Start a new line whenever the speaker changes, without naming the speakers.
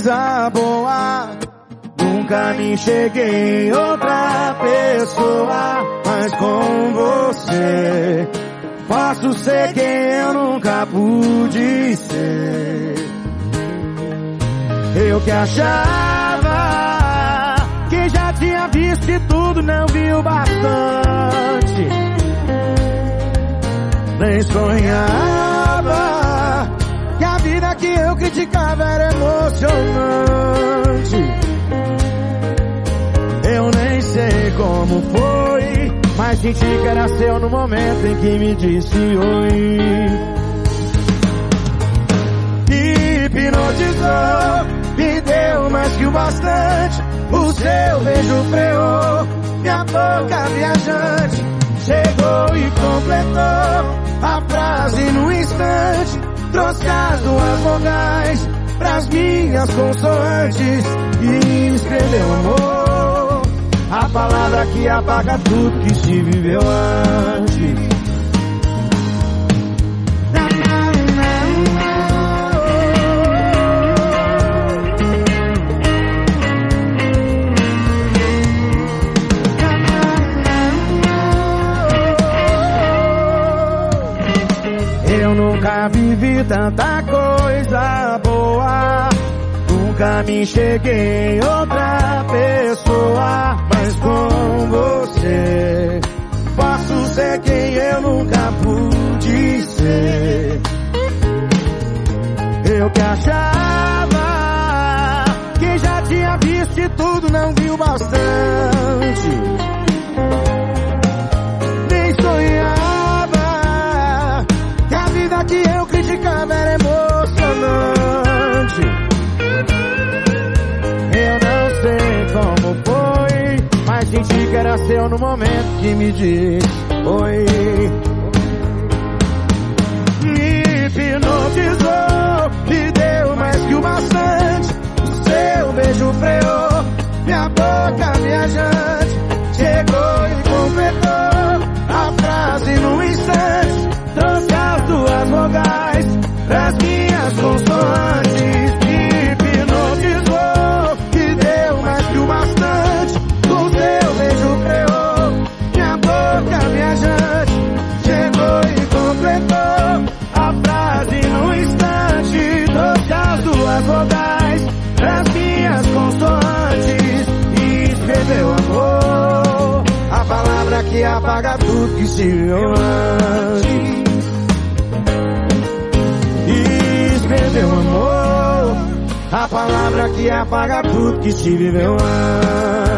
coisa boa. Nunca me enxerguei em outra pessoa, mas com você posso ser quem eu nunca pude ser. Eu que achava que já tinha visto e tudo, não viu bastante. Nem sonhava que a vida que eu criticava era emocionante. Eu nem sei como foi, mas senti que era seu no momento em que me disse oi. Hipnotizou, me deu mais que o bastante. O seu beijo freou minha boca viajante. Chegou e completou a frase no instante. Trouxe as duas vogais pras minhas consoantes e escreveu amor, a palavra que apaga tudo que se viveu antes. Eu nunca vivi tanta coisa boa. Nunca me enxerguei em outra pessoa, mas com você posso ser quem eu nunca pude ser. Eu que achava que já tinha visto e tudo, não viu bastante. Nem sonhava que a vida que eu criticava era emocionante. Eu não sei como foi, mas senti que era seu no momento que me disse oi. Me hipnotizou, me deu mais que o bastante. O seu beijo freou minha boca viajante. Chegou e completou a frase no instante. Trouxe as duas vogais pras minhas consoantes. Me hipnotizou, me deu mais que o bastante. O seu beijo freou minha boca viajante. Chegou e completou a frase no instante. Trouxe as duas vogais pras minhas consoantes e escreveu amor, a palavra que apaga tudo que se viu antes. Escreveu amor, a palavra que apaga tudo que se viveu antes.